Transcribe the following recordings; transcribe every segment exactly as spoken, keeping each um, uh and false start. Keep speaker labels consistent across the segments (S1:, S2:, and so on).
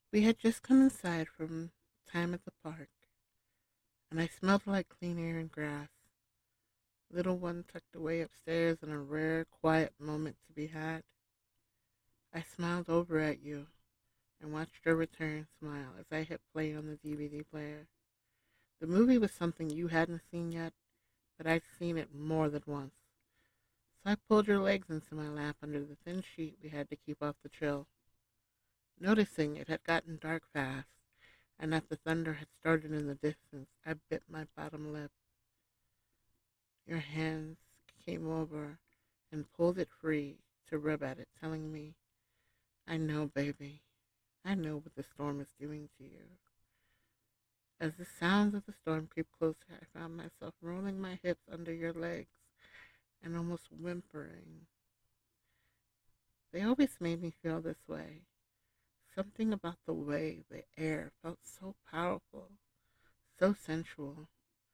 S1: We had just come inside from time at the park, and I smelled like clean air and grass. Little one tucked away upstairs in a rare, quiet moment to be had. I smiled over at you and watched her return smile as I hit play on the D V D player. The movie was something you hadn't seen yet, but I'd seen it more than once. So I pulled your legs into my lap under the thin sheet we had to keep off the chill. Noticing it had gotten dark fast, and that the thunder had started in the distance, I bit my bottom lip. Your hands came over and pulled it free to rub at it, telling me, I know, baby. I know what the storm is doing to you. As the sounds of the storm crept closer, I found myself rolling my hips under your legs and almost whimpering. They always made me feel this way. Something about the way the air felt so powerful, so sensual.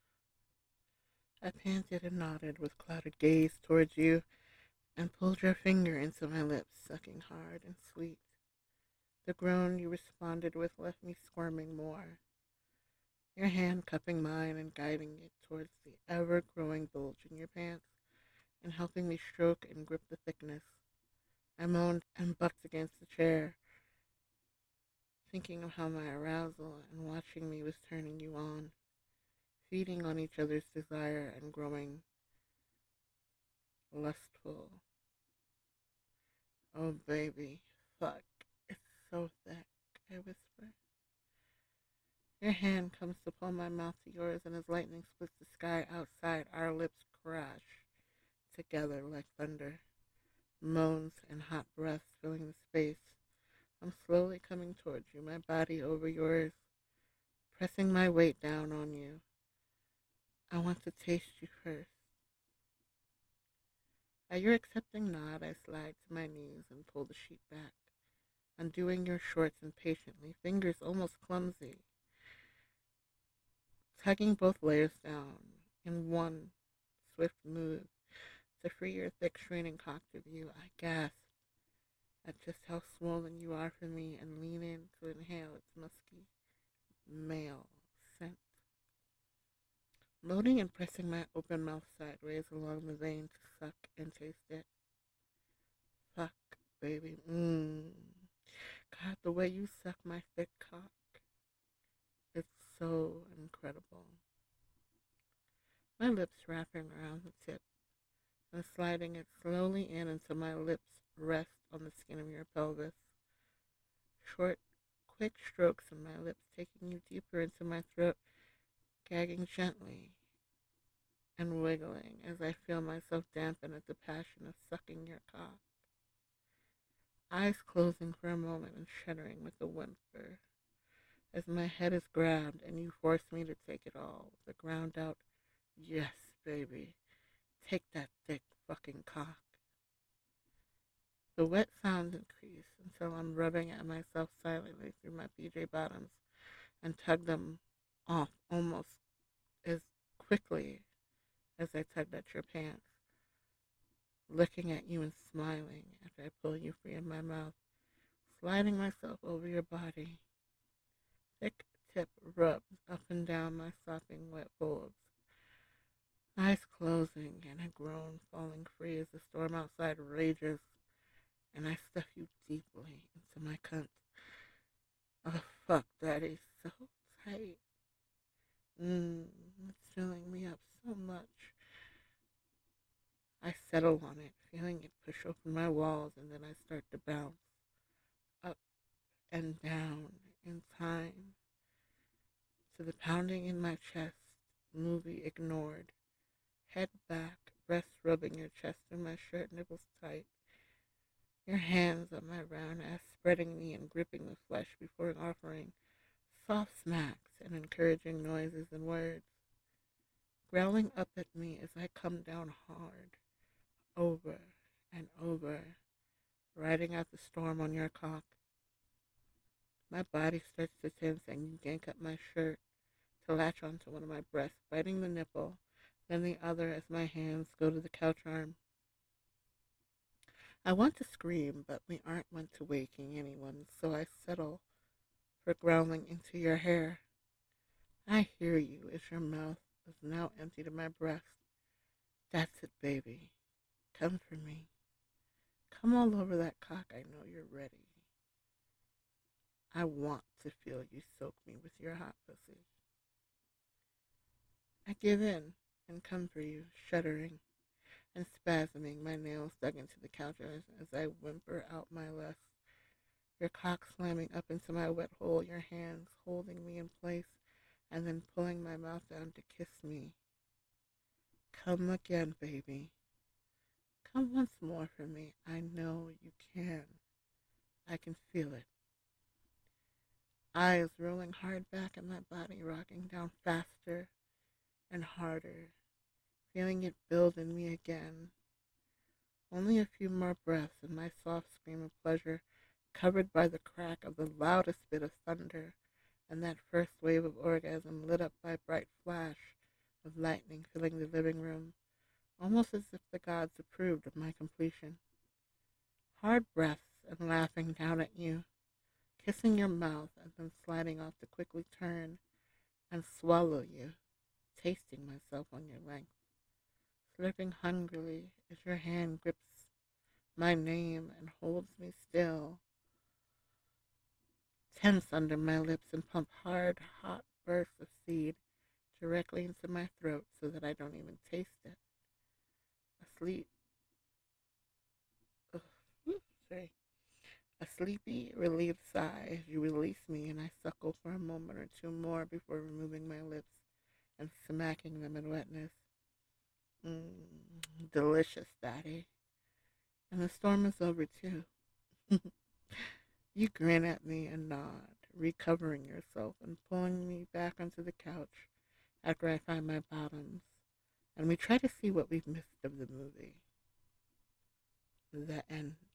S1: I panted and nodded with clouded gaze towards you and pulled your finger into my lips, sucking hard and sweet. The groan you responded with left me squirming more, your hand cupping mine and guiding it towards the ever-growing bulge in your pants and helping me stroke and grip the thickness. I moaned and bucked against the chair, thinking of how my arousal and watching me was turning you on, feeding on each other's desire and growing lustful. Oh, baby, fuck, it's so thick, I whisper. Your hand comes to pull my mouth to yours, and as lightning splits the sky outside, our lips crash together like thunder, moans and hot breaths filling the space. I'm slowly coming towards you, my body over yours, pressing my weight down on you. I want to taste you first. At your accepting nod, I slide to my knees and pull the sheet back, undoing your shorts impatiently, fingers almost clumsy, tugging both layers down in one swift move to free your thick, straining cock to view. I gasp at just how swollen you are for me and lean in to inhale its musky male scent. Loading and pressing my open mouth sideways along the vein to suck and taste it. Fuck, baby. Mmm. God, the way you suck my thick cock. It's so incredible. My lips wrapping around the tip and sliding it slowly in until my lips rest on the skin of your pelvis. Short, quick strokes of my lips taking you deeper into my throat, gagging gently and wiggling as I feel myself dampen at the passion of sucking your cock. Eyes closing for a moment and shuddering with a whimper as my head is grabbed and you force me to take it all, the ground out, yes, baby, take that thick fucking cock. The wet sounds increase until I'm rubbing at myself silently through my P J bottoms and tug them off almost as quickly as I tugged at your pants, looking at you and smiling after I pull you free of my mouth, sliding myself over your body. Thick tip rubs up and down my sopping wet bulbs. Eyes closing and a groan falling free as the storm outside rages and I stuff you deeply into my cunt. Oh, fuck, daddy, so tight. Mmm, it's filling me up so much. I settle on it, feeling it push open my walls, and then I start to bounce up and down in time to the pounding in my chest, movie ignored. Head back, breast rubbing your chest and my shirt nipples tight. Your hands on my round ass, spreading me and gripping the flesh before offering soft smacks and encouraging noises and words. Growling up at me as I come down hard, over and over, riding out the storm on your cock. My body starts to tense and you yank up my shirt to latch onto one of my breasts, biting the nipple, then the other as my hands go to the couch arm. I want to scream, but we aren't meant to waking anyone, so I settle for growling into your hair. I hear you as your mouth is now empty to my breast. That's it, baby. Come for me. Come all over that cock. I know you're ready. I want to feel you soak me with your hot pussy. I give in and come for you, shuddering and spasming, my nails dug into the counters as I whimper out my lust. Your cock slamming up into my wet hole, your hands holding me in place and then pulling my mouth down to kiss me. Come again, baby. Come once more for me. I know you can. I can feel it. Eyes rolling hard back in my body, rocking down faster and harder, feeling it build in me again. Only a few more breaths and my soft scream of pleasure, covered by the crack of the loudest bit of thunder, and that first wave of orgasm lit up by bright flash of lightning filling the living room, almost as if the gods approved of my completion. Hard breaths and laughing down at you, kissing your mouth and then sliding off to quickly turn and swallow you, tasting myself on your length, slurping hungrily as your hand grips my name and holds me still, tense under my lips and pump hard, hot bursts of seed directly into my throat so that I don't even taste it. Asleep. Ugh, sorry. A sleepy, relieved sigh as you release me and I suckle for a moment or two more before removing my lips and smacking them in wetness. Mmm, delicious, Daddy. And the storm is over, too. You grin at me and nod, recovering yourself and pulling me back onto the couch after I find my bottoms, and we try to see what we've missed of the movie. The end.